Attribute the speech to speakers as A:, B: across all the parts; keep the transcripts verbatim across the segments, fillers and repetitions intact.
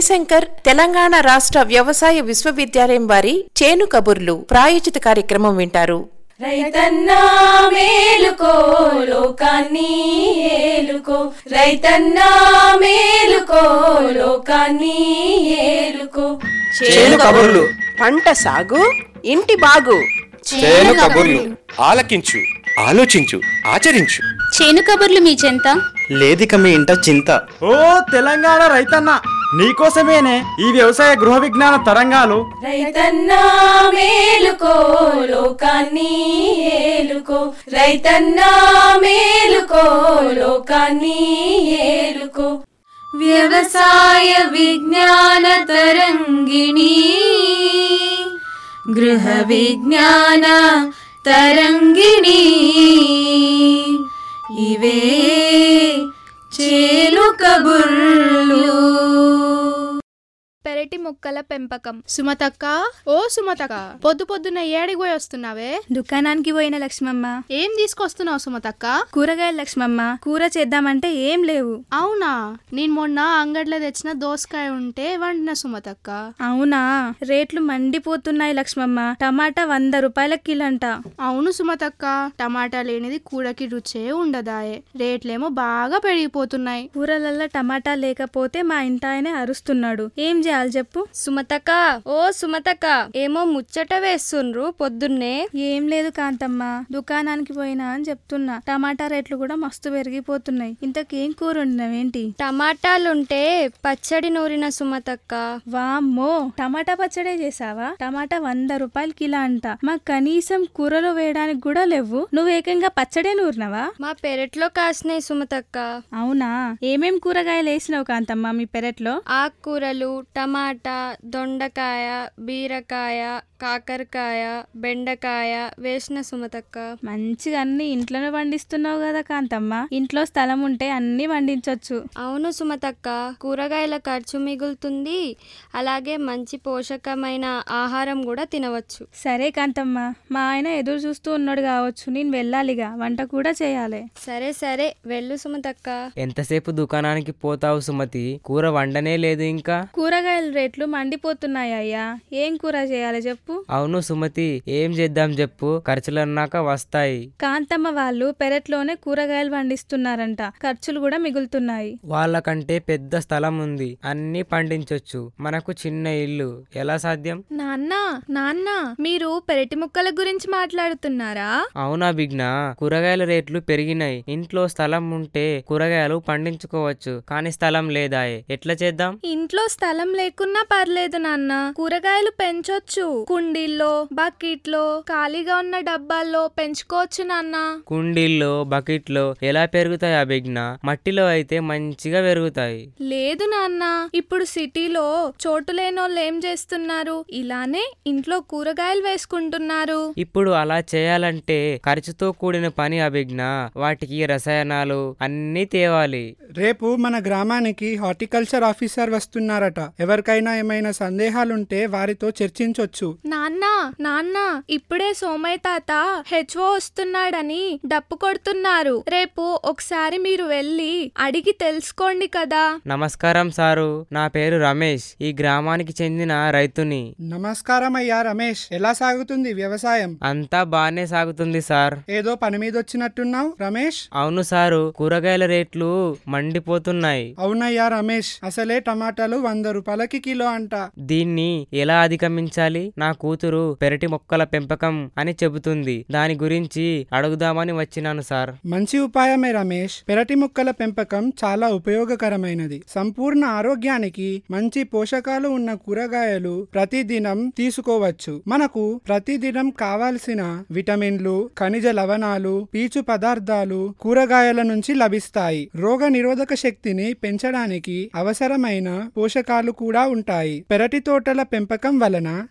A: శంకర్ తెలంగాణ రాష్ట్ర వ్యవసాయ విశ్వవిద్యాలయం వారి చేను కబుర్లు ప్రాయోజిత కార్యక్రమం వింటారు.
B: రైతన్నా మేలుకో లోకాన్ని ఏలుకో, రైతన్నా మేలుకో లోకాన్ని ఏలుకో.
C: చేను కబుర్లు, పంట సాగు ఇంటి బాగు.
D: చేను కబుర్లు ఆలకించు, ఆలోచించు, ఆచరించు.
E: చేను కబుర్లు మీ చెంత
F: లేదిక మీ ఇంట చింత.
G: ఓ తెలంగాణ రైతన్న, నీకోసమేనే ఈ వ్యవసాయ గృహ విజ్ఞాన తరంగాలు.
B: రైతన్నా మేలుకో లోకాన్ని ఏలుకో, రైతన్నా మేలుకో లోకాన్ని ఏలుకో. వ్యవసాయ విజ్ఞాన తరంగిణి, గృహ విజ్ఞాన తరంగిణి, ఇవే చేను కబుర్లు.
H: పెరటి మొక్కల పెంపకం. సుమతక్క, ఓ సుమతక్క, పొద్దు పొద్దున్న ఏడికి పోయి వస్తున్నావే?
I: దుకాణానికి పోయిన లక్ష్మమ్మ.
H: ఏం తీసుకొస్తున్నావు సుమతక్క?
I: కూరగాయలు లక్ష్మమ్మ. కూర చేద్దామంటే ఏం లేవు.
H: అవునా? నేను మొన్న అంగడిలో తెచ్చిన దోసకాయ ఉంటే వండిన సుమతక్క.
I: అవునా? రేట్లు మండిపోతున్నాయి లక్ష్మమ్మ. టమాటా వంద రూపాయల కిలంట.
H: అవును సుమతక్క, టమాటా లేనిది కూరకి రుచే ఉండదాయే. రేట్లేమో బాగా పెరిగిపోతున్నాయి.
I: కూరలల్లో టమాటా లేకపోతే మా ఇంటాయనే అరుస్తున్నాడు. ఏం చేయాలి చెప్పు?
J: సుమతక్క, ఓ సుమతక్క, ఏమో ముచ్చట వేస్తుండ్రు పొద్దున్నే.
I: ఏం లేదు కాంతమ్మ, దుకాణానికి పోయినా అని చెప్తున్నా. టమాటా రేట్లు కూడా మస్తు పెరిగిపోతున్నాయి. ఇంతకేం కూర వండినవేంటి?
J: టమాటాలుంటే పచ్చడి నూరిన సుమతక్క.
I: వామ్మో, టమాటా పచ్చడే చేసావా? టమాటా వంద రూపాయలు కిలో అంట. మాకు కనీసం కూరలో వేయడానికి కూడా లేవు. నువ్వు ఏకంగా పచ్చడే నూరినవా?
J: మా పెరట్లో కాసినాయి సుమతక్క.
I: అవునా? ఏమేం కూరగాయలు వేసినావు కాంతమ్మ మీ పెరట్లో?
J: ఆకుకూరలు, టమాటా, దొండకాయ, బీరకాయ, కాకరకాయ, బెండకాయ వేసిన సుమతక్క.
I: మంచిగా అన్ని ఇంట్లోనే పండిస్తున్నావు కదా కాంతమ్మ. ఇంట్లో స్థలం ఉంటే అన్ని పండించొచ్చు.
J: అవును సుమతక్క, కూరగాయల ఖర్చు మిగులుతుంది, అలాగే మంచి పోషకమైన ఆహారం కూడా తినవచ్చు.
I: సరే కాంతమ్మ, మా ఆయన ఎదురు చూస్తూ ఉన్నాడు కావచ్చు. నేను వెళ్ళాలిగా, వంట కూడా చేయాలి.
J: సరే సరే వెళ్ళు సుమతక్క.
K: ఎంతసేపు దుకాణానికి పోతావు సుమతి? కూర వండనే లేదు ఇంకా.
I: కూరగాయల రేట్లు మండిపోతున్నాయి అయ్యా. ఏం కూర చేయాలి చెప్పు?
K: అవును సుమతి, ఏం చేద్దాం చెప్పు? ఖర్చులన్నాక వస్తాయి.
I: కాంతమ్మ వాళ్ళు పెరట్లోనే కూరగాయలు పండిస్తున్నారంట. ఖర్చులు కూడా మిగులుతున్నాయి.
K: వాళ్ళకంటే పెద్ద స్థలం ఉంది, అన్ని పండించొచ్చు. మనకు చిన్న ఇల్లు, ఎలా సాధ్యం?
H: నాన్న నాన్న మీరు పెరటి మొక్కల గురించి మాట్లాడుతున్నారా?
K: అవునా బిగ్నా, కూరగాయల రేట్లు పెరిగినాయి. ఇంట్లో స్థలం ఉంటే కూరగాయలు పండించుకోవచ్చు, కానీ స్థలం లేదాయే. ఎట్లా చేద్దాం?
H: ఇంట్లో స్థలం లేకున్నా పర్లేదు నాన్న, కూరగాయలు పెంచొచ్చు. కుండీల్లో, బకెట్లో, ఖాళీగా ఉన్న డబ్బాల్లో పెంచుకోవచ్చు నాన్న.
K: కుండీల్లో, బకెట్లో ఎలా పెరుగుతాయి ఆ బిగ్నా? మట్టిలో అయితే మంచిగా పెరుగుతాయి.
H: లేదు నాన్న, ఇప్పుడు సిటీలో చోటు లేనోళ్ళు ఏం చేస్తున్నారు? ఇలానే ఇంట్లో కూరగాయలు వేసుకుంటున్నారు.
K: ఇప్పుడు అలా చేయాలంటే ఖర్చుతో కూడిన పని అభిజ్ఞ. వాటికి రసాయనాలు అన్ని తేవాలి.
L: రేపు మన గ్రామానికి హార్టికల్చర్ ఆఫీసర్ వస్తున్నారట. ఎవరికైనా ఏమైనా సందేహాలుంటే వారితో చర్చించొచ్చు.
H: నాన్న నాన్న ఇప్పుడే సోమయ్య తాత హెచ్ఓ వస్తున్నాడని డప్పు కొడుతున్నారు. రేపు ఒకసారి మీరు వెళ్ళి అడిగి తెలుసుకోండి కదా.
K: నమస్కారం సారు, నా పేరు రమేష్, ఈ గ్రామానికి చెందిన రైతుని.
L: నమస్కారం అయ్యా రమేష్, ఎలా సాగుతుంది వ్యవసాయం?
K: అంతా బానే సాగుతుంది సార్.
L: ఏదో పని మీద వచ్చినట్టున్నావు రమేష్?
K: అవును సారు, కూరగాయల రేట్లు మండిపోతున్నాయి.
L: అవునయ్యా రమేష్, అసలే టమాటాలు వంద రూపాయలకి కిలో అంట.
K: దీన్ని ఎలా అధిగమించాలి? నా కూతురు పెరటి మొక్కల పెంపకం అని చెబుతుంది, దాని గురించి అడుగుదామని వచ్చినాను సార్.
L: మంచి ఉపాయమే రమేష్. పెరటి మొక్కల పెంపకం చాలా ఉపయోగకరమైనది. సంపూర్ణ ఆరోగ్యానికి మంచి పోషకాలు ఉన్న కూరగాయలు ప్రతిదినం తీసుకోవచ్చు. మనకు ప్రతిదినం కావాల్సిన విటమిన్లు, ఖనిజ లవణాలు, పీచు పదార్థాలు కూరగాయల నుంచి లభిస్తాయి. రోగ నిరోధక శక్తిని పెంచడానికి అవసరమైన పోషకాలు కూడా ఉంటాయి. పెరటి తోటల పెంపకం వలన ఆరోగ్యం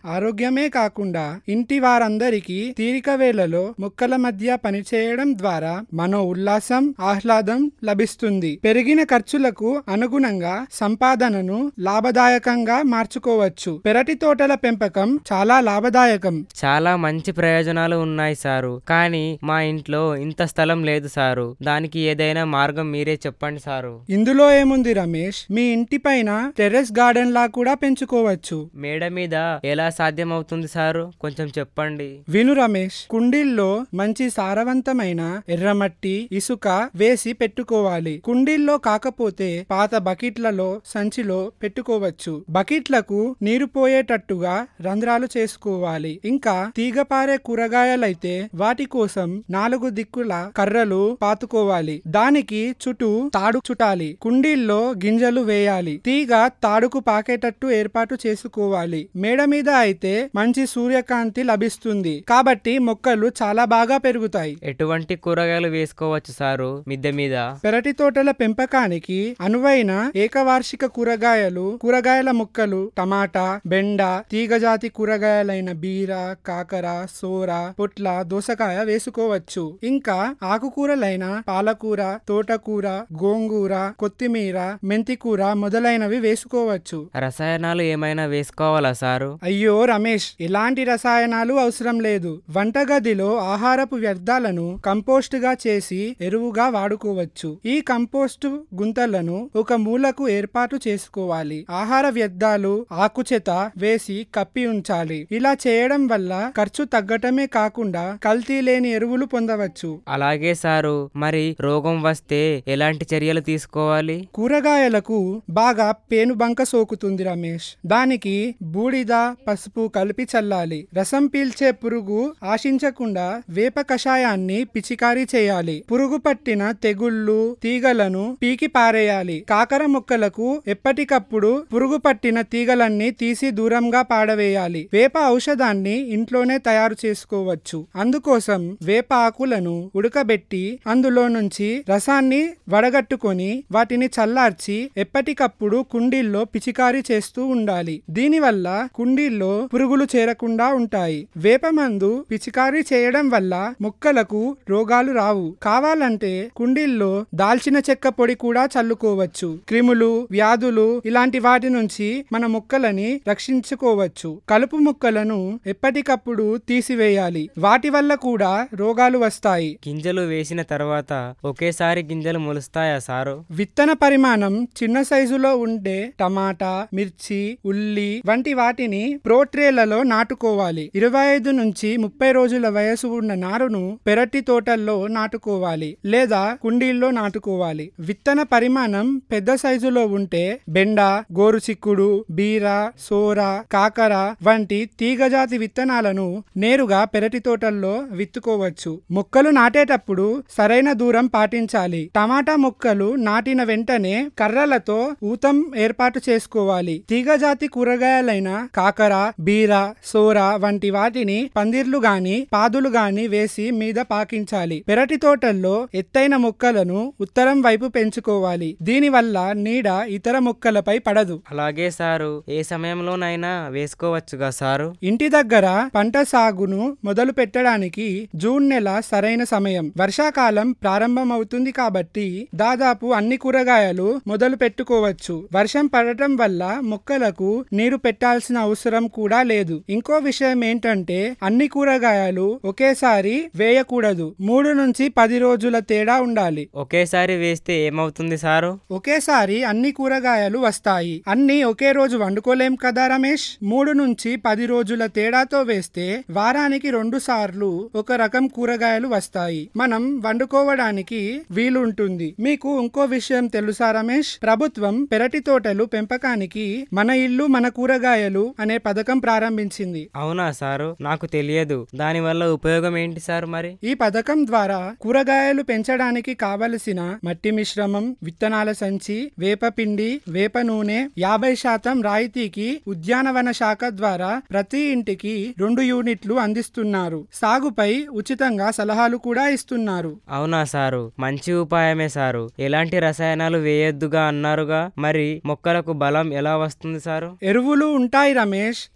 L: చేయడమే కాకుండా ఇంటి వారందరికీ తీరిక వేళలో మొక్కల మధ్య పనిచేయడం ద్వారా మనో ఉల్లాసం ఆహ్లాదం లభిస్తుంది. పెరిగిన ఖర్చులకు అనుగుణంగా సంపాదనను లాభదాయకంగా మార్చుకోవచ్చు. పెరటి తోటల పెంపకం చాలా లాభదాయకం.
K: చాలా మంచి ప్రయోజనాలు ఉన్నాయి సారు, కానీ మా ఇంట్లో ఇంత స్థలం లేదు సారు. దానికి ఏదైనా మార్గం మీరే చెప్పండి సారు.
L: ఇందులో ఏముంది రమేష్, మీ ఇంటి పైన టెర్రస్ గార్డెన్ లా కూడా పెంచుకోవచ్చు.
K: మేడ మీద ఎలా సాధ్యమవుతుంది సారు, కొంచెం చెప్పండి.
L: విను రమేష్, కుండీల్లో మంచి సారవంతమైన ఎర్రమట్టి ఇసుక వేసి పెట్టుకోవాలి. కుండీల్లో కాకపోతే పాత బకెట్లలో సంచిలో పెట్టుకోవచ్చు. బకెట్లకు నీరు పోయేటట్టుగా రంధ్రాలు చేసుకోవాలి. ఇంకా తీగపారే కూరగాయలైతే వాటి కోసం నాలుగు దిక్కుల కర్రలు పాతుకోవాలి. దానికి చుట్టూ తాడు చుట్టాలి. కుండీల్లో గింజలు వేయాలి. తీగ తాడుకు పాకేటట్టు ఏర్పాటు చేసుకోవాలి. మేడ మీద అయితే మంచి సూర్యకాంతి లభిస్తుంది కాబట్టి మొక్కలు చాలా బాగా పెరుగుతాయి.
K: ఎటువంటి కూరగాయలు వేసుకోవచ్చు సారు మిద్దె మీద?
L: పెరటి తోటల పెంపకానికి అనువైన ఏకవార్షిక కూరగాయలు కూరగాయల మొక్కలు టమాటా, బెండ, తీగజాతి కూరగాయలైన బీర, కాకర, సోర, పొట్ల, దోసకాయ వేసుకోవచ్చు. ఇంకా ఆకుకూరలైన పాలకూర, తోటకూర, గోంగూర, కొత్తిమీర, మెంతికూర మొదలైనవి వేసుకోవచ్చు.
K: రసాయనాలు ఏమైనా వేసుకోవాలా సారు?
L: అయ్యో రమేష్, ఎలాంటి రసాయనాలు అవసరం లేదు. వంటగదిలో ఆహారపు వ్యర్థాలను కంపోస్ట్ గా చేసి ఎరువుగా వాడుకోవచ్చు. ఈ కంపోస్టు గుంతలను ఒక మూలకు ఏర్పాటు చేసుకోవాలి. ఆహార వ్యర్థాలు ఆకుచెత వేసి కప్పి ఉంచాలి. ఇలా చేయడం వల్ల ఖర్చు తగ్గటమే కాకుండా కల్తీ లేని ఎరువులు పొందవచ్చు.
K: అలాగే సారు, మరి రోగం వస్తే ఎలాంటి చర్యలు తీసుకోవాలి?
L: కూరగాయలకు బాగా పేనుబంక సోకుతుంది రమేష్. దానికి బూడిద పసుపు కలిపి చల్లాలి. రసం పీల్చే పురుగు ఆశించకుండా వేప కషాయాన్ని పిచికారీ చేయాలి. పురుగు పట్టిన తెగుళ్ళు తీగలను పీకి పారేయాలి. కాకర మొక్కలకు ఎప్పటికప్పుడు పురుగు పట్టిన తీగలన్నీ తీసి దూరంగా పాడవేయాలి. వేప ఔషధాన్ని ఇంట్లోనే తయారు చేసుకోవచ్చు. అందుకోసం వేప ఆకులను ఉడకబెట్టి అందులో నుంచి రసాన్ని వడగట్టుకొని వాటిని చల్లార్చి ఎప్పటికప్పుడు కుండీల్లో పిచికారీ చేస్తూ ఉండాలి. దీనివల్ల కుండీల్లో పురుగులు చేరకుండా ఉంటాయి. వేప మందు పిచికారీ చేయడం వల్ల మొక్కలకు రోగాలు రావు. కావాలంటే కుండీల్లో దాల్చిన చెక్క పొడి కూడా చల్లుకోవచ్చు. క్రిములు వ్యాధులు ఇలాంటి వాటి నుంచి మన మొక్కలని రక్షించుకోవచ్చు. కలుపు మొక్కలను ఎప్పటికప్పుడు తీసివేయాలి. వాటి వల్ల కూడా రోగాలు వస్తాయి.
K: గింజలు వేసిన తర్వాత ఒకేసారి గింజలు మొలుస్తాయా సారు?
L: విత్తన పరిమాణం చిన్న సైజులో ఉండే టమాటా, మిర్చి, ఉల్లి వంటి వాటిని ప్రోట్రేలలో నాటుకోవాలి. ఇరవై ఐదు నుంచి ముప్పై రోజుల వయసు ఉన్న నారును పెరటి తోటల్లో నాటుకోవాలి లేదా కుండీల్లో నాటుకోవాలి. విత్తన పరిమాణం పెద్ద సైజులో ఉంటే బెండ, గోరుచిక్కుడు, బీర, సోర, కాకర వంటి తీగజాతి విత్తనాలను నేరుగా పెరటి తోటల్లో విత్తుకోవచ్చు. మొక్కలు నాటేటప్పుడు సరైన దూరం పాటించాలి. టమాటా మొక్కలు నాటిన వెంటనే కర్రలతో ఊతం ఏర్పాటు చేసుకోవాలి. తీగజాతి కూరగాయలైన కాకర, బీర, సోర వంటి వాటిని పందిర్లు గాని పాదులు గాని వేసి మీద పాకించాలి. పెరటి తోటల్లో ఎత్తైన మొక్కలను ఉత్తరం వైపు పెంచుకోవాలి. దీనివల్ల నీడ ఇతర మొక్కలపై పడదు.
K: అలాగే సారు, ఏ సమయంలోనైనా వేసుకోవచ్చుగా సారు?
L: ఇంటి దగ్గర పంట సాగును మొదలు పెట్టడానికి జూన్ నెల సరైన సమయం. వర్షాకాలం ప్రారంభమవుతుంది కాబట్టి దాదాపు అన్ని కూరగాయలు మొదలు పెట్టుకోవచ్చు. వర్షం పడటం వల్ల మొక్కలకు నీరు పెట్టాల్సిన అవసరం కూడా లేదు. ఇంకో విషయం ఏంటంటే అన్ని కూరగాయలు ఒకేసారి వేయకూడదు. మూడు నుంచి పది రోజుల తేడా ఉండాలి.
K: ఒకేసారి వేస్తే ఏమవుతుంది సారు?
L: ఒకేసారి అన్ని కూరగాయలు వస్తాయి. అన్ని ఒకే రోజు వండుకోలేం కదా రమేష్. మూడు నుంచి పది రోజుల తేడాతో వేస్తే వారానికి రెండు సార్లు ఒక రకం కూరగాయలు వస్తాయి. మనం వండుకోవడానికి వీలుంటుంది. మీకు ఇంకో విషయం తెలుసా రమేష్? ప్రభుత్వం పెరటి తోటలు పెంపకానికి మన ఇల్లు మన కూరగాయలు అనే పథకం ప్రారంభించింది.
K: అవునా సారు? నాకు తెలియదు. దాని వల్ల ఉపయోగం ఏంటి సార్? మరి
L: ఈ పథకం ద్వారా కూరగాయలు పెంచడానికి కావలసిన మట్టి మిశ్రమం, విత్తనాల సంచి, వేప పిండి, వేప నూనె యాభై శాతం రాయితీకి ఉద్యానవన శాఖ ద్వారా ప్రతి ఇంటికి రెండు యూనిట్లు అందిస్తున్నారు. సాగుపై ఉచితంగా సలహాలు కూడా ఇస్తున్నారు.
K: అవునా సారు? మంచి ఉపాయమే సారు. ఎలాంటి రసాయనాలు వేయొద్దుగా అన్నారుగా, మరి మొక్కలకు బలం ఎలా వస్తుంది సారు?
L: ఎరువులు ఉంటాయి రమేష్, కానీ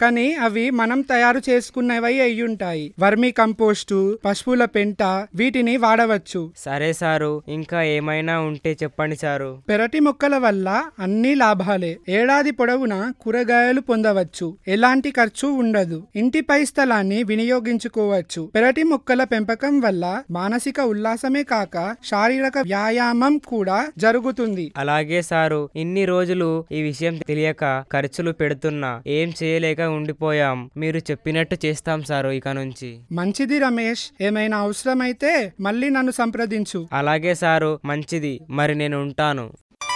L: అవి మనం తయారు చేసుకున్నవై అయ్యుంటాయి. వర్మీ కంపోస్టు, పశువుల పెంట వీటిని వాడవచ్చు.
K: సరే సారు, ఇంకా ఏమైనా ఉంటే చెప్పండి సారు.
L: పెరటి మొక్కల వల్ల అన్ని లాభాలే. ఏడాది పొడవునా కూరగాయలు పొందవచ్చు. ఎలాంటి ఖర్చు ఉండదు. ఇంటిపై స్థలాన్ని వినియోగించుకోవచ్చు. పెరటి మొక్కల పెంపకం వల్ల మానసిక ఉల్లాసమే కాక శారీరక వ్యాయామం కూడా జరుగుతుంది.
K: అలాగే సారు, ఇన్ని రోజులు ఈ విషయం తెలియక ఖర్చులు పెడుతున్నా ఏం చేయలేక ఉండిపోయాం. మీరు చెప్పినట్టు చేస్తాం సారు ఇక నుంచి.
L: మంచిది రమేష్, ఏమైనా అవసరమైతే మళ్ళీ నన్ను సంప్రదించు.
K: అలాగే సారు, మంచిది. మరి నేను ఉంటాను.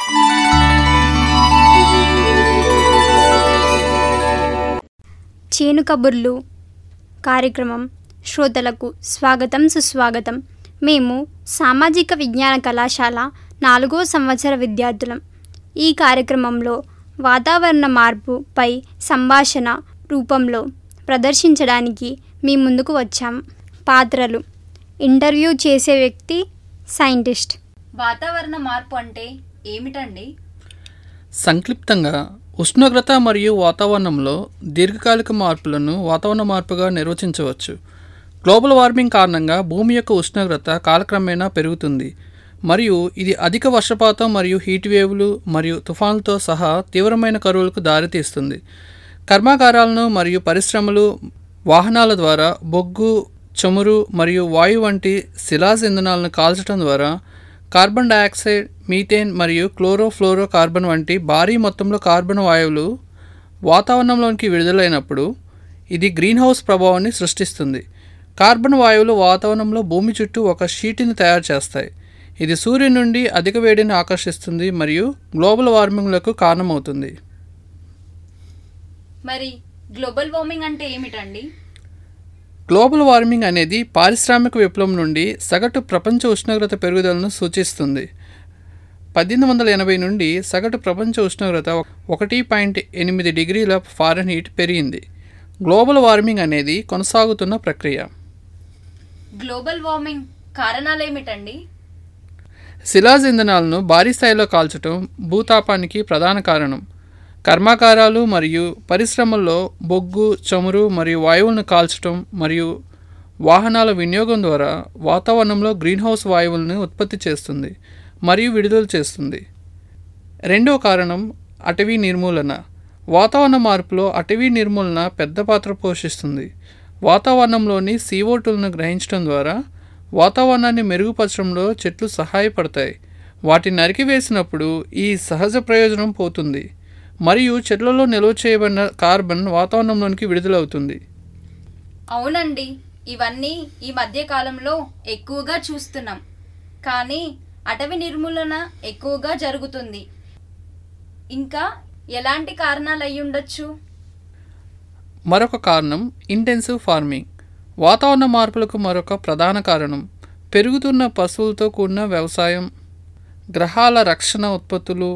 E: చేను కబుర్లు కార్యక్రమం శ్రోతలకు స్వాగతం, సుస్వాగతం. మేము సామాజిక విజ్ఞాన కళాశాల నాలుగో సంవత్సర విద్యార్థులం. ఈ కార్యక్రమంలో వాతావరణ మార్పుపై సంభాషణ రూపంలో ప్రదర్శించడానికి మీ ముందుకు వచ్చాం. పాత్రలు: ఇంటర్వ్యూ చేసే వ్యక్తి సైంటిస్ట్.
B: వాతావరణ మార్పు అంటే ఏమిటండి?
M: సంక్షిప్తంగా, ఉష్ణోగ్రత మరియు వాతావరణంలో దీర్ఘకాలిక మార్పులను వాతావరణ మార్పుగా నిర్వచించవచ్చు. గ్లోబల్ వార్మింగ్ కారణంగా భూమి యొక్క ఉష్ణోగ్రత కాలక్రమేణా పెరుగుతుంది మరియు ఇది అధిక వర్షపాతం మరియు హీట్ వేవ్లు మరియు తుఫాన్లతో సహా తీవ్రమైన కరువులకు దారితీస్తుంది. కర్మాగారాలను మరియు పరిశ్రమలు, వాహనాల ద్వారా బొగ్గు, చమురు మరియు వాయు వంటి శిలాజ ఇంధనాలను కాల్చడం ద్వారా కార్బన్ డయాక్సైడ్, మీథేన్ మరియు క్లోరోఫ్లోరో కార్బన్ వంటి భారీ మొత్తంలో కార్బన్ వాయువులు వాతావరణంలోనికి విడుదలైనప్పుడు ఇది గ్రీన్ హౌస్ ప్రభావాన్ని సృష్టిస్తుంది. కార్బన్ వాయువులు వాతావరణంలో భూమి చుట్టూ ఒక షీట్ని తయారు చేస్తాయి. ఇది సూర్యుని నుండి అధిక వేడిని ఆకర్షిస్తుంది మరియు గ్లోబల్ వార్మింగ్లకు కారణమవుతుంది.
B: మరి గ్లోబల్ వార్మింగ్ అంటే ఏమిటండి?
M: గ్లోబల్ వార్మింగ్ అనేది పారిశ్రామిక విప్లవం నుండి సగటు ప్రపంచ ఉష్ణోగ్రత పెరుగుదలను సూచిస్తుంది. పద్దెనిమిది వందల ఎనభై నుండి సగటు ప్రపంచ ఉష్ణోగ్రత ఒకటి పాయింట్ ఎనిమిది డిగ్రీల ఫారెన్హీట్ పెరిగింది. గ్లోబల్ వార్మింగ్ అనేది కొనసాగుతున్న ప్రక్రియ.
B: గ్లోబల్ వార్మింగ్ కారణాలు ఏమిటండి?
M: శిలాజ ఇంధనాలను భారీ స్థాయిలో కాల్చడం భూతాపానికి ప్రధాన కారణం. కర్మాగారాలు మరియు పరిశ్రమల్లో బొగ్గు, చమురు మరియు వాయువులను కాల్చడం మరియు వాహనాల వినియోగం ద్వారా వాతావరణంలో గ్రీన్హౌస్ వాయువులను ఉత్పత్తి చేస్తుంది మరియు విడుదల చేస్తుంది. రెండో కారణం అటవీ నిర్మూలన. వాతావరణ మార్పులో అటవీ నిర్మూలన పెద్ద పాత్ర పోషిస్తుంది. వాతావరణంలోని సీఓ టూలను గ్రహించడం ద్వారా వాతావరణాన్ని మెరుగుపరచడంలో చెట్లు సహాయపడతాయి. వాటిని నరికివేసినప్పుడు ఈ సహజ ప్రయోజనం పోతుంది మరియు చెట్లలో నిల్వ చేయబడిన కార్బన్ వాతావరణంలోనికి విడుదలవుతుంది.
B: అవునండి, ఇవన్నీ ఈ మధ్య కాలంలో ఎక్కువగా చూస్తున్నాం. కానీ అటవీ నిర్మూలన ఎక్కువగా జరుగుతుంది. ఇంకా ఎలాంటి కారణాలు అయి ఉండొచ్చు?
M: మరొక కారణం ఇంటెన్సివ్ ఫార్మింగ్. వాతావరణ మార్పులకు మరొక ప్రధాన కారణం పెరుగుతున్న పశువులతో కూడిన వ్యవసాయం, గ్రహాల రక్షణ ఉత్పత్తులు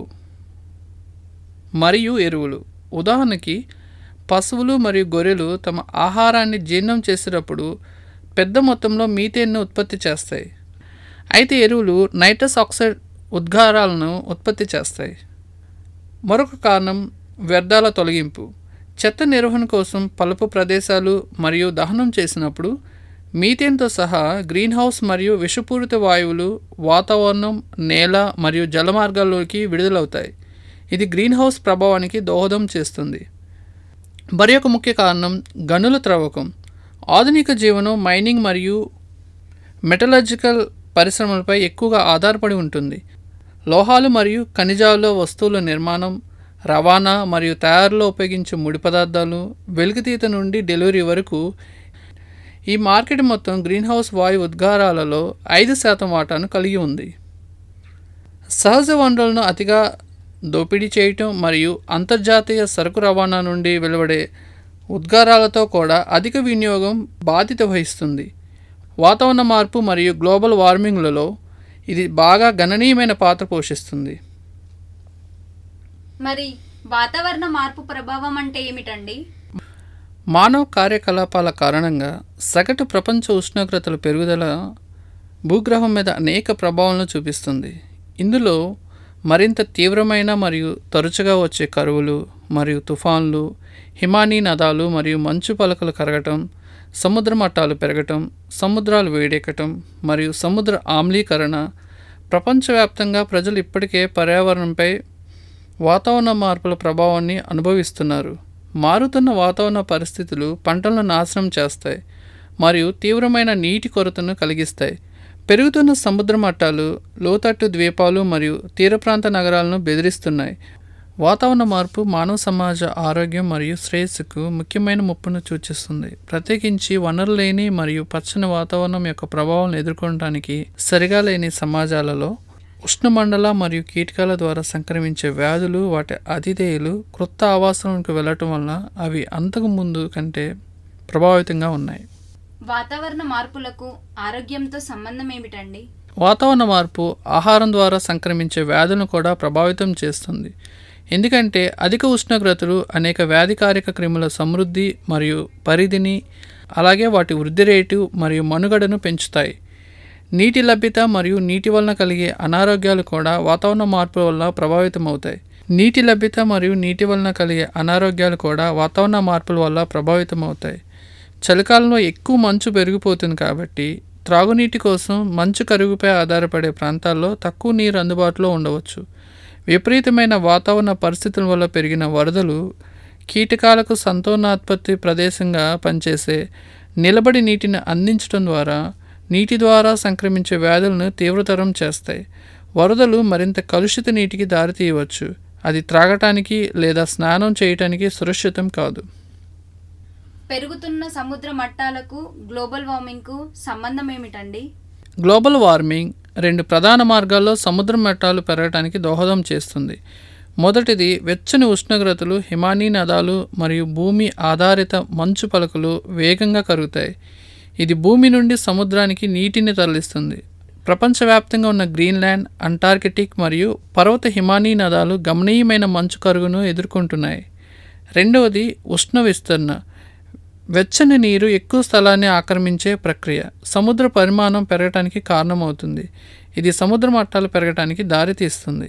M: మరియు ఎరువులు. ఉదాహరణకి పశువులు మరియు గొర్రెలు తమ ఆహారాన్ని జీర్ణం చేసేటప్పుడు పెద్ద మొత్తంలో మీథేన్ను ఉత్పత్తి చేస్తాయి. అయితే ఎరువులు నైట్రస్ ఆక్సైడ్ ఉద్గారాలను ఉత్పత్తి చేస్తాయి. మరొక కారణం వ్యర్థాల తొలగింపు. చెత్త నిర్వహణ కోసం పలుపు ప్రదేశాలు మరియు దహనం చేసినప్పుడు మీథేన్తో సహా గ్రీన్ హౌస్ మరియు విషపూరిత వాయువులు వాతావరణం, నేల మరియు జలమార్గాల్లోకి విడుదలవుతాయి. ఇది గ్రీన్ హౌస్ ప్రభావానికి దోహదం చేస్తుంది. మరి ఒక ముఖ్య కారణం గనుల త్రవ్వకం. ఆధునిక జీవనం మైనింగ్ మరియు మెటలర్జికల్ పరిశ్రమలపై ఎక్కువగా ఆధారపడి ఉంటుంది. లోహాలు మరియు ఖనిజాల వస్తువుల నిర్మాణం, రవాణా మరియు తయారీలో ఉపయోగించే ముడి పదార్థాలు, వెలికితీత నుండి డెలివరీ వరకు ఈ మార్కెట్ మొత్తం గ్రీన్ హౌస్ వాయు ఉద్గారాలలో ఐదు శాతం వాటాను కలిగి ఉంది. సహజ వనరులను అతిగా దోపిడీ చేయటం మరియు అంతర్జాతీయ సరుకు రవాణా నుండి వెలువడే ఉద్గారాలతో కూడా అధిక వినియోగం బాధ్యత వహిస్తుంది. వాతావరణ మార్పు మరియు గ్లోబల్ వార్మింగ్లలో ఇది బాగా గణనీయమైన పాత్ర పోషిస్తుంది.
B: మరి వాతావరణ మార్పు ప్రభావం అంటే ఏమిటండి?
M: మానవ కార్యకలాపాల కారణంగా సగటు ప్రపంచ ఉష్ణోగ్రతల పెరుగుదల భూగ్రహం మీద అనేక ప్రభావాలను చూపిస్తుంది. ఇందులో మరింత తీవ్రమైన మరియు తరచుగా వచ్చే కరువులు మరియు తుఫాన్లు, హిమానీ నదాలు మరియు మంచు పలకలు కరగటం, సముద్ర మట్టాలు పెరగటం, సముద్రాలు వేడెక్కటం మరియు సముద్ర ఆమ్లీకరణ. ప్రపంచవ్యాప్తంగా ప్రజలు ఇప్పటికే పర్యావరణంపై వాతావరణ మార్పుల ప్రభావాన్ని అనుభవిస్తున్నారు. మారుతున్న వాతావరణ పరిస్థితులు పంటలను నాశనం చేస్తాయి మరియు తీవ్రమైన నీటి కొరతను కలిగిస్తాయి. పెరుగుతున్న సముద్ర మట్టాలు లోతట్టు ద్వీపాలు మరియు తీర ప్రాంత నగరాలను బెదిరిస్తున్నాయి. వాతావరణ మార్పు మానవ సమాజ ఆరోగ్యం మరియు శ్రేయస్సుకు ముఖ్యమైన ముప్పును సూచిస్తుంది. ప్రత్యేకించి వనరు లేని మరియు పచ్చని వాతావరణం యొక్క ప్రభావాలను ఎదుర్కొనడానికి సరిగా లేని సమాజాలలో ఉష్ణమండల మరియు కీటకాల ద్వారా సంక్రమించే వ్యాధులు, వాటి అతిథేయులు క్రొత్త ఆవాసాలకు వెళ్ళటం వల్ల అవి అంతకు ముందు కంటే ప్రభావితంగా ఉన్నాయి.
B: వాతావరణ మార్పులకు ఆరోగ్యంతో సంబంధం ఏమిటండి?
M: వాతావరణ మార్పు ఆహారం ద్వారా సంక్రమించే వ్యాధులను కూడా ప్రభావితం చేస్తుంది. ఎందుకంటే అధిక ఉష్ణోగ్రతలు అనేక వ్యాధికారక క్రిముల సమృద్ధి మరియు పరిధిని, అలాగే వాటి వృద్ధి రేటు మరియు మనుగడను పెంచుతాయి. నీటి లభ్యత మరియు నీటి వలన కలిగే అనారోగ్యాలు కూడా వాతావరణ మార్పు వల్ల ప్రభావితమవుతాయి. నీటి లభ్యత మరియు నీటి వలన కలిగే అనారోగ్యాలు కూడా వాతావరణ మార్పుల వల్ల ప్రభావితమవుతాయి. చలికాలంలో ఎక్కువ మంచు పెరిగిపోతుంది కాబట్టి త్రాగునీటి కోసం మంచు కరుగుపై ఆధారపడే ప్రాంతాల్లో తక్కువ నీరు అందుబాటులో ఉండవచ్చు. విపరీతమైన వాతావరణ పరిస్థితుల వల్ల పెరిగిన వరదలు కీటకాలకు సంతానోత్పత్తి ప్రదేశంగా పనిచేసే నిలబడి నీటిని అందించడం ద్వారా నీటి ద్వారా సంక్రమించే వ్యాధులను తీవ్రతరం చేస్తాయి. వరదలు మరింత కలుషిత నీటికి దారితీయవచ్చు. అది త్రాగటానికి లేదా స్నానం చేయటానికి సురక్షితం కాదు.
B: పెరుగుతున్న సముద్ర మట్టాలకు గ్లోబల్ వార్మింగ్కు సంబంధం ఏమిటండి?
M: గ్లోబల్ వార్మింగ్ రెండు ప్రధాన మార్గాల్లో సముద్ర మట్టాలు పెరగడానికి దోహదం చేస్తుంది. మొదటిది వెచ్చని ఉష్ణోగ్రతలు, హిమానీ నదాలు మరియు భూమి ఆధారిత మంచు పలకలు వేగంగా కరుగుతాయి. ఇది భూమి నుండి సముద్రానికి నీటిని తరలిస్తుంది. ప్రపంచవ్యాప్తంగా ఉన్న గ్రీన్లాండ్, అంటార్కిటిక్ మరియు పర్వత హిమానీ నదాలు గమనీయమైన మంచు కరుగును ఎదుర్కొంటున్నాయి. రెండవది ఉష్ణ విస్తరణ. వెచ్చని నీరు ఎక్కువ స్థలాన్ని ఆక్రమించే ప్రక్రియ సముద్ర పరిమాణం పెరగటానికి కారణమవుతుంది. ఇది సముద్ర మట్టాలు పెరగటానికి దారితీస్తుంది.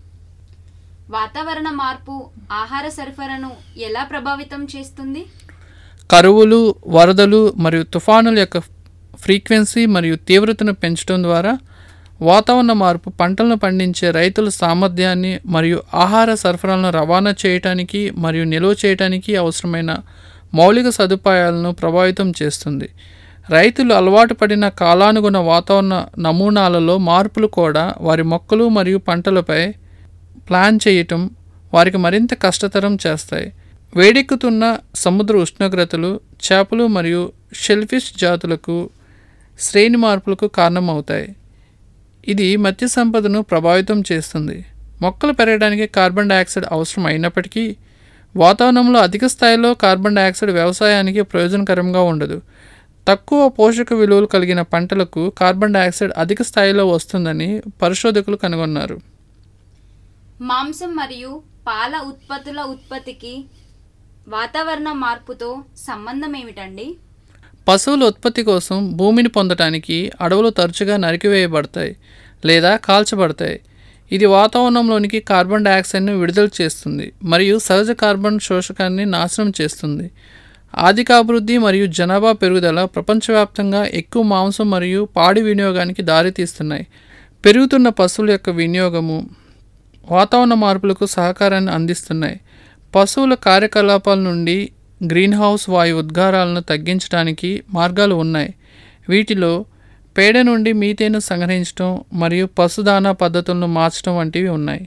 B: వాతావరణ మార్పు ఆహార సరఫరాను ఎలా ప్రభావితం చేస్తుంది?
M: కరువులు, వరదలు మరియు తుఫానుల యొక్క ఫ్రీక్వెన్సీ మరియు తీవ్రతను పెంచడం ద్వారా వాతావరణ మార్పు పంటలను పండించే రైతుల సామర్థ్యాన్ని మరియు ఆహార సరఫరాలను రవాణా చేయటానికి మరియు నిల్వ చేయటానికి అవసరమైన మౌలిక సదుపాయాలను ప్రభావితం చేస్తుంది. రైతులు అలవాటు పడిన కాలానుగుణ వాతావరణ నమూనాలలో మార్పులు కూడా వారి మొక్కలు మరియు పంటలపై ప్లాన్ చేయటం వారికి మరింత కష్టతరం చేస్తాయి. వేడెక్కుతున్న సముద్ర ఉష్ణోగ్రతలు చేపలు మరియు షెల్ఫిష్ జాతులకు శ్రేణి మార్పులకు కారణమవుతాయి. ఇది మత్స్య సంపదను ప్రభావితం చేస్తుంది. మొక్కలు పెరగడానికి కార్బన్ డయాక్సైడ్ అవసరం అయినప్పటికీ వాతావరణంలో అధిక స్థాయిలో కార్బన్ డయాక్సైడ్ వ్యవసాయానికి ప్రయోజనకరంగా ఉండదు. తక్కువ పోషక విలువలు కలిగిన పంటలకు కార్బన్ డయాక్సైడ్ అధిక స్థాయిలో వస్తుందని పరిశోధకులు కనుగొన్నారు.
B: మాంసం మరియు పాల ఉత్పత్తుల ఉత్పత్తికి వాతావరణ మార్పుతో సంబంధం ఏమిటండి?
M: పశువుల ఉత్పత్తి కోసం భూమిని పొందటానికి అడవులు తరచుగా నరికివేయబడతాయి లేదా కాల్చబడతాయి. ఇది వాతావరణంలోనికి కార్బన్ డయాక్సైడ్ను విడుదల చేస్తుంది మరియు సహజ కార్బన్ శోషకాన్ని నాశనం చేస్తుంది. ఆర్థికాభివృద్ధి మరియు జనాభా పెరుగుదల ప్రపంచవ్యాప్తంగా ఎక్కువ మాంసం మరియు పాడి వినియోగానికి దారితీస్తున్నాయి. పెరుగుతున్న పశువుల యొక్క వినియోగము వాతావరణ మార్పులకు సహకారాన్ని అందిస్తున్నాయి. పశువుల కార్యకలాపాల నుండి గ్రీన్ హౌస్ వాయు ఉద్గారాలను తగ్గించడానికి మార్గాలు ఉన్నాయి. వీటిలో పేడ నుండి మీథేను సంగ్రహించడం మరియు పశుదానా పద్ధతులను మార్చడం వంటివి ఉన్నాయి.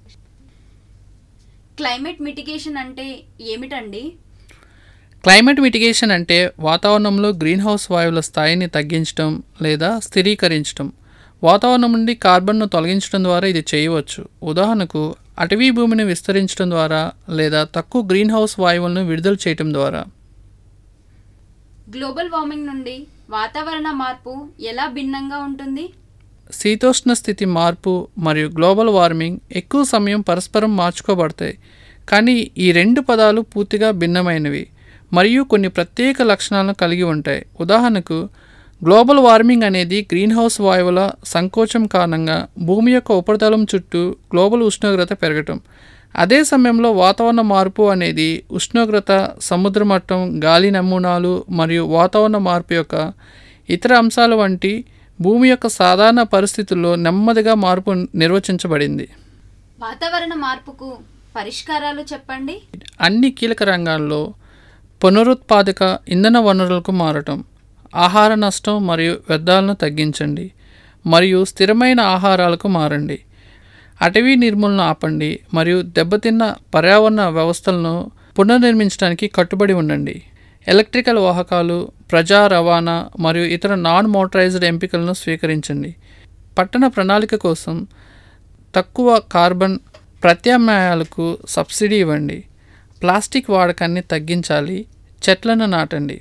B: క్లైమేట్ మిటిగేషన్ అంటే ఏమిటండి?
M: క్లైమేట్ మిటిగేషన్ అంటే వాతావరణంలో గ్రీన్ హౌస్ వాయువుల స్థాయిని తగ్గించడం లేదా స్థిరీకరించడం. వాతావరణం నుండి కార్బన్ను తొలగించడం ద్వారా ఇది చేయవచ్చు. ఉదాహరణకు అటవీ భూమిని విస్తరించడం ద్వారా లేదా తక్కువ గ్రీన్ హౌస్ వాయువులను విడుదల చేయడం ద్వారా.
B: గ్లోబల్ వార్మింగ్ నుండి వాతావరణ మార్పు ఎలా భిన్నంగా ఉంటుంది?
M: శీతోష్ణ స్థితి మార్పు మరియు గ్లోబల్ వార్మింగ్ ఎక్కువ సమయం పరస్పరం మార్చుకోబడతాయి, కానీ ఈ రెండు పదాలు పూర్తిగా భిన్నమైనవి మరియు కొన్ని ప్రత్యేక లక్షణాలను కలిగి ఉంటాయి. ఉదాహరణకు గ్లోబల్ వార్మింగ్ అనేది గ్రీన్ హౌస్ వాయువుల సంకోచం కారణంగా భూమి యొక్క ఉపరితలం చుట్టూ గ్లోబల్ ఉష్ణోగ్రత పెరగటం. అదే సమయంలో వాతావరణ మార్పు అనేది ఉష్ణోగ్రత, సముద్ర మట్టం, గాలి నమూనాలు మరియు వాతావరణ మార్పు యొక్క ఇతర అంశాల వంటి భూమి యొక్క సాధారణ పరిస్థితుల్లో నెమ్మదిగా మార్పు నిర్వచించబడింది.
B: వాతావరణ మార్పుకు పరిష్కారాలు చెప్పండి.
M: అన్ని కీలక రంగాల్లో పునరుత్పాదక ఇంధన వనరులకు మారటం, ఆహార నష్టం మరియు వ్యర్థాలను తగ్గించండి మరియు స్థిరమైన ఆహారాలకు మారండి. అటవీ నిర్మూలన ఆపండి మరియు దెబ్బతిన్న పర్యావరణ వ్యవస్థలను పునర్నిర్మించడానికి కట్టుబడి ఉండండి. ఎలక్ట్రికల్ వాహకాలు, ప్రజా రవాణా మరియు ఇతర నాన్ మోటరైజ్డ్ ఎంపికలను స్వీకరించండి. పట్టణ ప్రణాళిక కోసం తక్కువ కార్బన్ ప్రత్యామ్నాయాలకు సబ్సిడీ ఇవ్వండి. ప్లాస్టిక్ వాడకాన్ని తగ్గించాలి. చెట్లను నాటండి.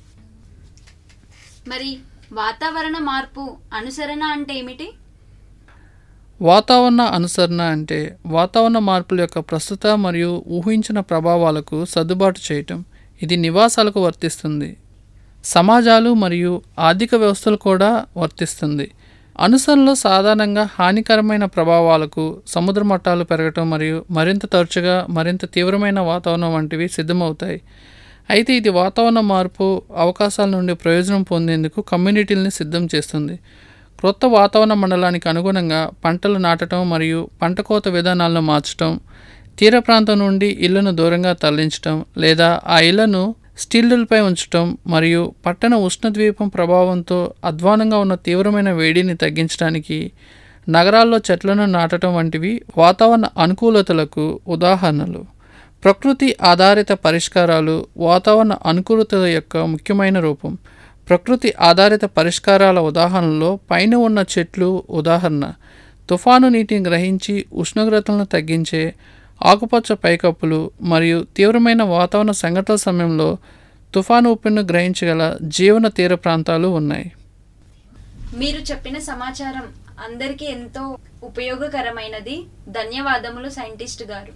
B: మరి వాతావరణ మార్పు అనుసరణ అంటే ఏమిటి?
M: వాతావరణ అనుసరణ అంటే వాతావరణ మార్పుల యొక్క ప్రస్తుత మరియు ఊహించిన ప్రభావాలకు సర్దుబాటు చేయటం. ఇది నివాసాలకు వర్తిస్తుంది, సమాజాలు మరియు ఆర్థిక వ్యవస్థలు కూడా వర్తిస్తుంది. అనుసరణలో సాధారణంగా హానికరమైన ప్రభావాలకు సముద్ర మట్టాలు పెరగటం మరియు మరింత తరచుగా మరింత తీవ్రమైన వాతావరణం వంటివి సిద్ధమవుతాయి. అయితే ఇది వాతావరణ మార్పు అవకాశాల నుండి ప్రయోజనం పొందేందుకు కమ్యూనిటీలని సిద్ధం చేస్తుంది. క్రొత్త వాతావరణ మండలానికి అనుగుణంగా పంటలు నాటడం మరియు పంట కోత విధానాలను మార్చడం, తీర ప్రాంతం నుండి ఇళ్లను దూరంగా తరలించడం లేదా ఆ ఇళ్లను స్టిల్లులపై ఉంచడం మరియు పట్టణ ఉష్ణద్వీపం ప్రభావంతో అధ్వానంగా ఉన్న తీవ్రమైన వేడిని తగ్గించడానికి నగరాల్లో చెట్లను నాటడం వంటివి వాతావరణ అనుకూలతలకు ఉదాహరణలు. ప్రకృతి ఆధారిత పరిష్కారాలు వాతావరణ అనుకూలతల యొక్క ముఖ్యమైన రూపం. ప్రకృతి ఆధారిత పరిష్కారాల ఉదాహరణలో పైన ఉన్న చెట్లు ఉదాహరణ. తుఫాను నీటిని గ్రహించి ఉష్ణోగ్రతలను తగ్గించే ఆకుపచ్చ పైకప్పులు మరియు తీవ్రమైన వాతావరణ సంఘటనల సమయంలో తుఫాను ఊపిరిని గ్రహించగల జీవన తీర ప్రాంతాలు ఉన్నాయి.
B: మీరు చెప్పిన సమాచారం అందరికీ ఎంతో ఉపయోగకరమైనది. ధన్యవాదములు సైంటిస్ట్ గారు.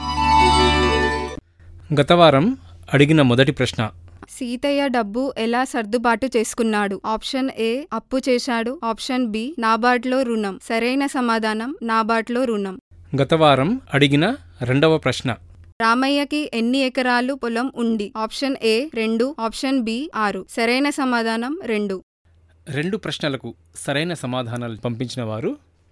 N: గత వారం అడిగిన మొదటి ప్రశ్న,
O: సీతయ్య డబ్బు ఎలా సర్దుబాటు చేసుకున్నాడు? ఆప్షన్ ఏ అప్పు చేశాడు, ఆప్షన్ బి నాబార్డ్లో రుణం. సరైన సమాధానం నాబార్డ్లో రుణం.
N: గత వారం అడిగిన రెండవ ప్రశ్న,
O: రామయ్యకి ఎన్ని ఎకరాలు పొలం ఉంది? ఆప్షన్ ఏ రెండు, ఆప్షన్ బి ఆరు. సరైన సమాధానం రెండు.
N: రెండు ప్రశ్నలకు సరైన సమాధానాలు పంపించిన వారు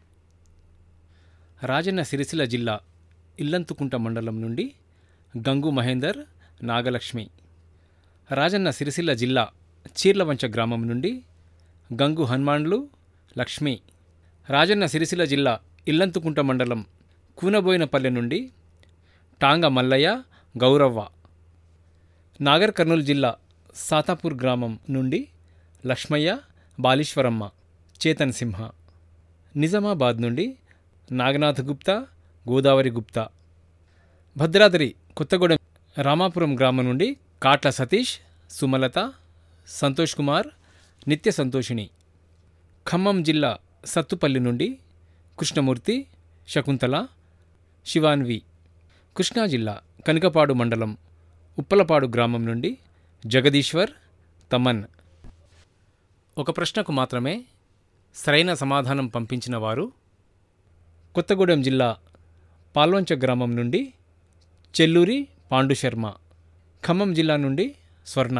N: రాజన్న సిరిసిల్ల జిల్లా ఇల్లంతుకుంట మండలం నుండి గంగు మహేందర్, నాగలక్ష్మి. రాజన్న సిరిసిల్ల జిల్లా చీర్లవంచ గ్రామం నుండి గంగు హనుమాన్లు, లక్ష్మి. రాజన్న సిరిసిల్ల జిల్లా ఇల్లంతుకుంట మండలం కూనబోయినపల్లె నుండి టాంగ మల్లయ్య, గౌరవ్వ. నాగర్ కర్నూలు జిల్లా సాతాపూర్ గ్రామం నుండి లక్ష్మయ్య, బాలీశ్వరమ్మ, చేతన్ సింహ. నిజామాబాద్ నుండి నాగనాథ్ గుప్తా, గోదావరి గుప్తా. భద్రాద్రి కొత్తగూడెం రామాపురం గ్రామం నుండి కాట్ల సతీష్, సుమలత, సంతోష్ కుమార్, నిత్య సంతోషిని. ఖమ్మం జిల్లా సత్తుపల్లి నుండి కృష్ణమూర్తి, శకుంతల, శివాన్వి. కృష్ణా జిల్లా కనికపాడు మండలం ఉప్పలపాడు గ్రామం నుండి జగదీశ్వర్, తమన్. ఒక ప్రశ్నకు మాత్రమే సరైన సమాధానం పంపించిన వారు కొత్తగూడెం జిల్లా పాల్వంచ గ్రామం నుండి చెల్లూరి పాండుశర్మ. ఖమ్మం జిల్లా నుండి స్వర్ణ.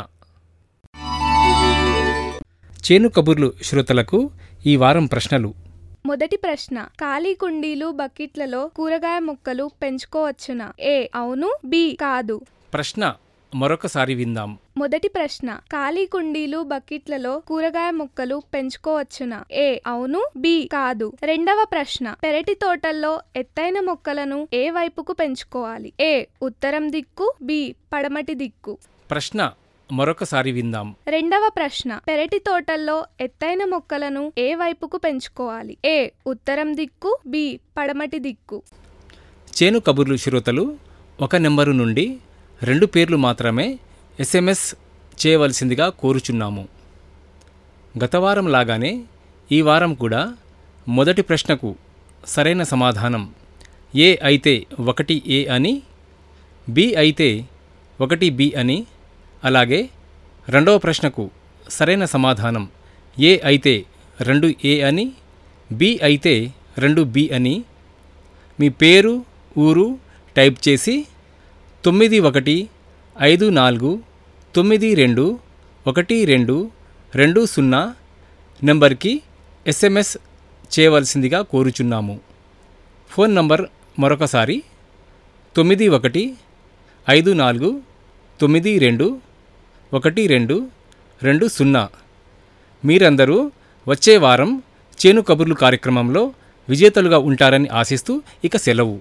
N: చేను కబుర్లు శ్రోతలకు ఈ వారం ప్రశ్నలు.
H: మొదటి ప్రశ్న, ఖాళీ కుండీలు బకెట్లలో కూరగాయ మొక్కలు పెంచుకోవచ్చునా? ఏ అవును, బి కాదు.
N: ప్రశ్న మరొకసారి విందాం.
H: మొదటి ప్రశ్న, ఖాళీ కుండీలు బకెట్లలో కూరగాయ మొక్కలు పెంచుకోవచ్చునా? ఏ అవును, బి కాదు. రెండవ ప్రశ్న, పెరటి తోటల్లో ఎత్తైన మొక్కలను ఏ వైపుకు పెంచుకోవాలి? ఏ ఉత్తరం దిక్కు, బి పడమటి దిక్కు.
N: ప్రశ్న మరొకసారి విందాం.
H: రెండవ ప్రశ్న, పెరటి తోటల్లో ఎత్తైన మొక్కలను ఏ వైపుకు పెంచుకోవాలి? ఏ ఉత్తరం దిక్కు, బి పడమటి దిక్కు.
N: చేను కబుర్లు శ్రోతలు ఒక నెంబరు నుండి రెండు పేర్లు మాత్రమే ఎస్ఎంఎస్ చేయవలసిందిగా కోరుచున్నాము. గత వారం లాగానే ఈ వారం కూడా మొదటి ప్రశ్నకు సరైన సమాధానం ఏ అయితే ఒకటి ఏ అని, బి అయితే ఒకటి బి అని, అలాగే రెండవ ప్రశ్నకు సరైన సమాధానం ఏ అయితే రెండు ఏ అని, బి అయితే రెండు బి అని మీ పేరు, ఊరు, టైప్ చేసి తొమ్మిది ఒకటి ఐదు నాలుగు తొమ్మిది రెండు ఒకటి రెండు రెండు సున్నా నెంబర్కి ఎస్ఎంఎస్ చేయవలసిందిగా కోరుచున్నాము. ఫోన్ నంబర్ మరొకసారి తొమ్మిది ఒకటి ఐదు నాలుగు తొమ్మిది రెండు ఒకటి రెండు రెండు సున్నా. మీరందరూ వచ్చే వారం చేను కబుర్లు కార్యక్రమంలో విజేతలుగా ఉంటారని ఆశిస్తూ ఇక సెలవు.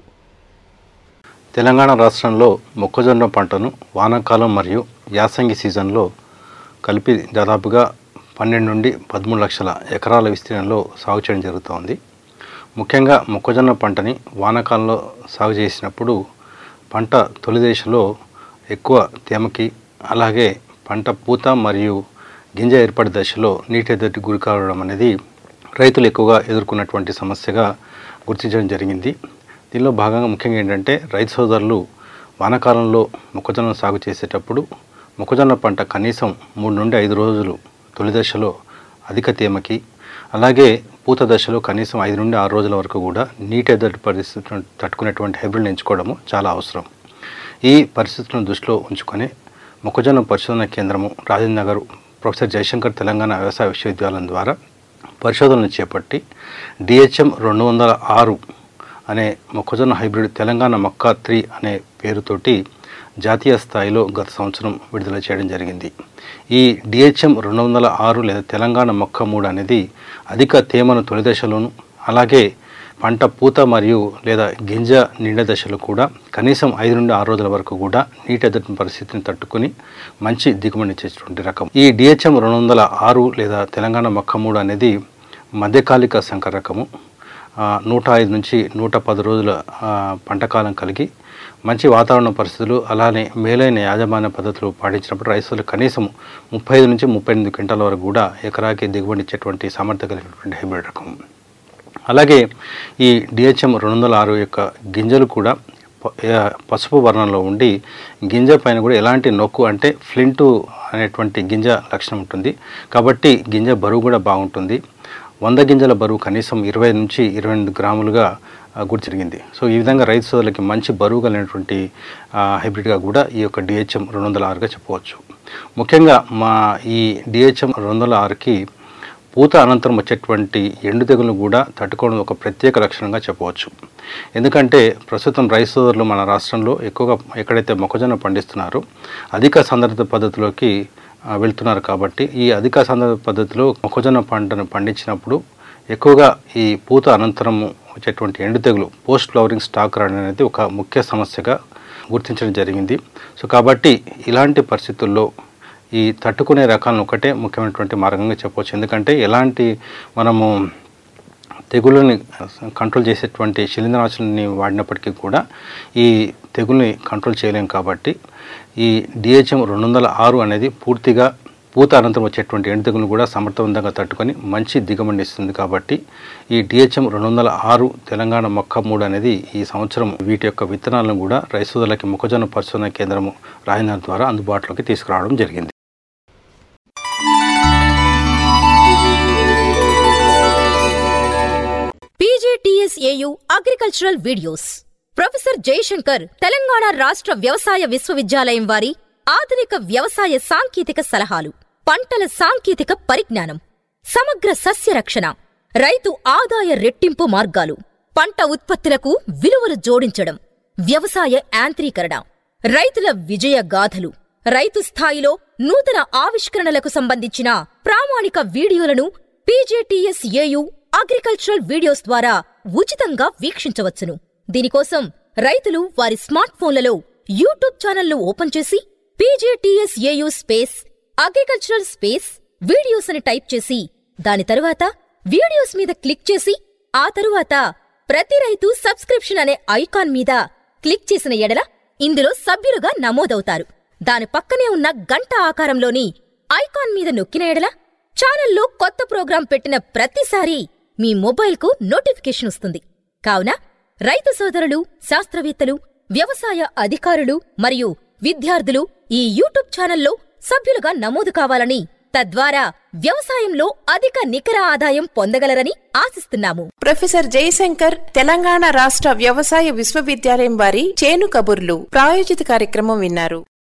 P: తెలంగాణ రాష్ట్రంలో మొక్కజొన్న పంటను వానాకాలం మరియు యాసంగి సీజన్లో కలిపి దాదాపుగా పన్నెండు నుండి పదమూడు లక్షల ఎకరాల విస్తీర్ణంలో సాగు చేయడం జరుగుతోంది. ముఖ్యంగా మొక్కజొన్న పంటని వానాకాలంలో సాగు చేసినప్పుడు పంట తొలి దశలో ఎక్కువ తేమకి, అలాగే పంట పూత మరియు గింజ ఏర్పడే దశలో నీటి ఎద్దడికి గురి కావడం అనేది రైతులు ఎక్కువగా ఎదుర్కొన్నటువంటి సమస్యగా గుర్తించడం జరిగింది. దీనిలో భాగంగా ముఖ్యంగా ఏంటంటే రైతు సోదరులు వానాకాలంలో మొక్కజొన్న సాగు చేసేటప్పుడు మొక్కజొన్న పంట కనీసం మూడు నుండి ఐదు రోజులు తొలి దశలో అధిక తేమకి, అలాగే పూత దశలో కనీసం ఐదు నుండి ఆరు రోజుల వరకు కూడా నీటి ఎద్దడి పరిస్థితులను తట్టుకునేటువంటి హైబ్రిడ్ని ఎంచుకోవడము చాలా అవసరం. ఈ పరిస్థితులను దృష్టిలో ఉంచుకొని మొక్కజొన్న పరిశోధన కేంద్రము రాజేంద్ర నగర్ ప్రొఫెసర్ జయశంకర్ తెలంగాణ వ్యవసాయ విశ్వవిద్యాలయం ద్వారా పరిశోధనలు చేపట్టి డిహెచ్ఎం రెండు వందల ఆరు అనే మొక్కజొన్న హైబ్రిడ్ తెలంగాణ మక్కా త్రీ అనే పేరుతోటి జాతీయ స్థాయిలో గత సంవత్సరం విడుదల చేయడం జరిగింది. ఈ డిహెచ్ఎం రెండు వందల ఆరు లేదా తెలంగాణ మొక్క మూడు అనేది అధిక తేమను తొలి దశలోను, అలాగే పంట పూత మరియు లేదా గింజ నిండ దశలో కూడా కనీసం ఐదు నుండి ఆరు రోజుల వరకు కూడా నీటి ఎద్దడి పరిస్థితిని తట్టుకుని మంచి దిగుబడి ఇచ్చేటువంటి రకం. ఈ డిహెచ్ఎం రెండు వందల ఆరు లేదా తెలంగాణ మొక్క మూడు అనేది మధ్యకాలిక సంకర రకము. నూట ఐదు నుంచి నూట పది రోజుల పంటకాలం కలిగి మంచి వాతావరణ పరిస్థితులు, అలానే మేలైన యాజమాన్య పద్ధతులు పాటించినప్పుడు రైతులు కనీసం ముప్పై ఐదు నుంచి ముప్పై ఎనిమిది క్వింటాల వరకు కూడా ఎకరాకి దిగుబడి ఇచ్చేటువంటి సామర్థ్యం కలిగినటువంటి హైబ్రిడ్ రకం. అలాగే ఈ డిహెచ్ఎం రెండు వందల ఆరు యొక్క గింజలు కూడా పసుపు వర్ణంలో ఉండి గింజ పైన కూడా ఎలాంటి నొక్కు అంటే ఫ్లింటు అనేటువంటి గింజ లక్షణం ఉంటుంది. కాబట్టి గింజ బరువు కూడా బాగుంటుంది. వంద గింజల బరువు కనీసం ఇరవై నుంచి ఇరవై ఎనిమిది గ్రాములుగా గుర్తు జరిగింది. సో ఈ విధంగా రైతు సోదరులకి మంచి బరువు కలిగినటువంటి హైబ్రిడ్గా కూడా ఈ యొక్క డిహెచ్ఎం రెండు వందల ఆరుగా చెప్పవచ్చు. ముఖ్యంగా మా ఈ డిహెచ్ఎం రెండు వందల ఆరుకి పూత అనంతరం వచ్చేటువంటి ఎండు తెగులను కూడా తట్టుకోవడం ఒక ప్రత్యేక లక్షణంగా చెప్పవచ్చు. ఎందుకంటే ప్రస్తుతం రైతు సోదరులు మన రాష్ట్రంలో ఎక్కువగా ఎక్కడైతే మొక్కజొన్న పండిస్తున్నారో అధిక సాంద్రత పద్ధతిలోకి వెళ్తున్నారు. కాబట్టి ఈ అధిక సాంద్రత పద్ధతిలో మొక్కజొన్న పంటను పండించినప్పుడు ఎక్కువగా ఈ పూత అనంతరము వచ్చేటువంటి ఎండు తెగులు పోస్ట్ ఫ్లవరింగ్ స్టాక్ రాడ్ అనేది ఒక ముఖ్య సమస్యగా గుర్తించడం జరిగింది. సో కాబట్టి ఇలాంటి పరిస్థితుల్లో ఈ తట్టుకునే రకాలను ఒకటే ముఖ్యమైనటువంటి మార్గంగా చెప్పవచ్చు. ఎందుకంటే ఎలాంటి మనము తెగుళ్ళని కంట్రోల్ చేసేటువంటి శిలీంద్రనాశులని వాడినప్పటికీ కూడా ఈ తెగుల్ని కంట్రోల్ చేయలేం. కాబట్టి ఈ డిహెచ్ఎం రెండు వందల ఆరు అనేది పూర్తిగా పూత అనంతరం వచ్చేటువంటి ఎండు తెగులను కూడా సమర్థవంతంగా తట్టుకొని మంచి దిగుబడిని ఇస్తుంది. కాబట్టి ఈ డిహెచ్ఎం రెండు వందల ఆరు తెలంగాణ మొక్క మూడు అనేది ఈ సంవత్సరం వీటి యొక్క విత్తనాలను కూడా రైతు సోదరులకి మొక్కజొన్న పరిశోధన కేంద్రము రాజేంద్ర ద్వారా అందుబాటులోకి తీసుకురావడం జరిగింది.
Q: PGTSAU agricultural videos professor Jayashankar Telangana రాష్ట్ర వ్యవసాయ విశ్వవిద్యాలయం వారి ఆధునిక వ్యవసాయ సాంకేతిక సలహాలు, పంటల సాంకేతిక పరిజ్ఞానం, సమగ్ర సస్య రక్షణ, రైతు ఆదాయ రెట్టింపు మార్గాలు, పంట ఉత్పత్తులకు విలువలు జోడించడం, వ్యవసాయ యాంత్రీకరణ, రైతుల విజయ గాథలు, రైతు స్థాయిలో నూతన ఆవిష్కరణలకు సంబంధించిన ప్రామాణిక వీడియోలను పీజీటీఎస్ఏయు అగ్రికల్చరల్ వీడియోస్ ద్వారా ఉచితంగా వీక్షించవచ్చును. దీనికోసం రైతులు వారి స్మార్ట్ ఫోన్లలో యూట్యూబ్ ఛానల్ను ఓపెన్ చేసి PGTSAU space agricultural space videos అని టైప్ చేసి దాని తరువాత వీడియోస్ మీద క్లిక్ చేసి ఆ తరువాత ప్రతి రైతు సబ్స్క్రిప్షన్ అనే ఐకాన్ మీద క్లిక్ చేసిన ఎడల ఇందులో సభ్యులుగా నమోదవుతారు. దాని పక్కనే ఉన్న గంట ఆకారంలోని ఐకాన్ మీద నొక్కిన ఎడల ఛానల్లో కొత్త ప్రోగ్రాం పెట్టిన ప్రతిసారి మీ మొబైల్కు నోటిఫికేషన్ వస్తుంది. కావున రైతు సోదరులు, శాస్త్రవేత్తలు, వ్యవసాయ అధికారులు మరియు విద్యార్థులు ఈ యూట్యూబ్ ఛానల్లో సభ్యులుగా నమోదు కావాలని తద్వారా వ్యవసాయంలో అధిక నికర ఆదాయం పొందగలరని ఆశిస్తున్నాము.
A: ప్రొఫెసర్ జయశంకర్ తెలంగాణ రాష్ట్ర వ్యవసాయ విశ్వవిద్యాలయం వారి చేను కబుర్లు ప్రాయోజిత కార్యక్రమం విన్నారు.